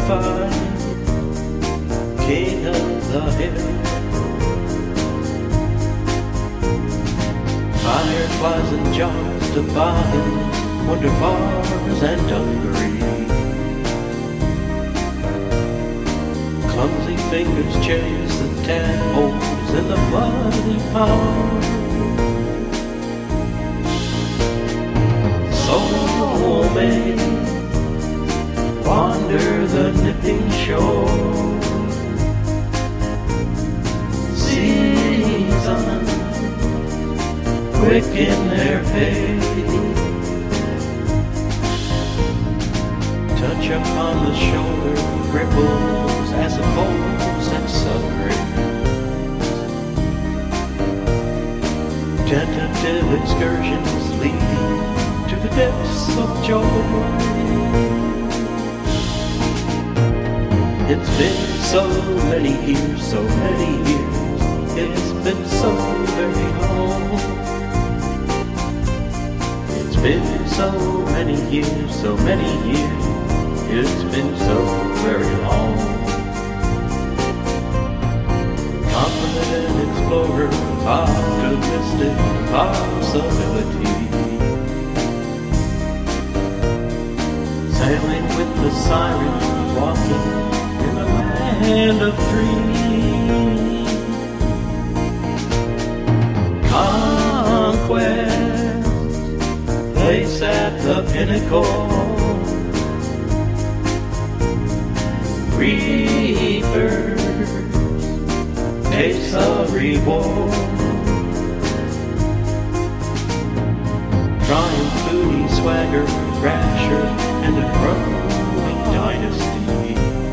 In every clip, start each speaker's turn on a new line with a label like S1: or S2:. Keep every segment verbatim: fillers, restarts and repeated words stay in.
S1: fight, king of the hill. Fireflies and jars to buy wonder bars and dungarees. Clumsy fingers chase the tadpoles in the muddy pond. Soulmate, wander the nipping shore. Season, quicken their pace. Touch upon the shoulder, ripples as a bolts and submarines. Tentative excursions leading to the depths of joy. It's been so many years, so many years. It's been so very long. It's been so many years, so many years. It's been so very long. Confident explorer, optimistic possibility. Sailing with the sirens, walking in the land of dreams. Conquest, place at the pinnacle. Reapers, taste of reward. Triumph, booty, swagger, rapture, and a growing dynasty.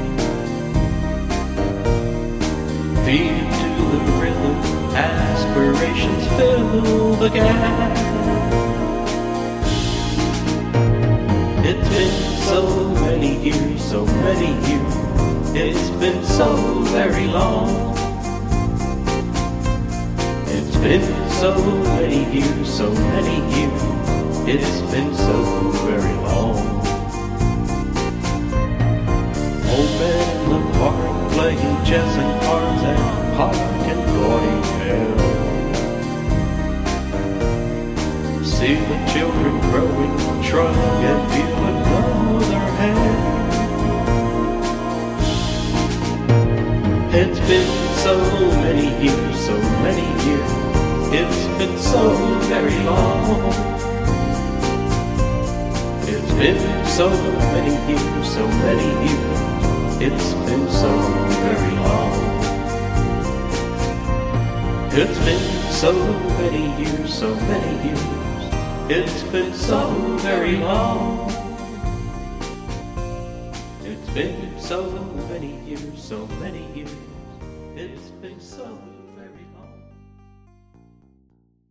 S1: Feed into the rhythm, aspirations fill the gap. It's been so many years, so many years. It's been so very long. It's been so many years, so many years. It's been so very long. Old men in the park playing chess and cards and park and gaudy hell. See the children growing, shrug and feel another hand. It's been so many years, so many years. It's been so very long. It's been so many years, so many years. It's been so very long. It's been so many years, so many years. It's been so very long. It's been so many years, so many years. It's been so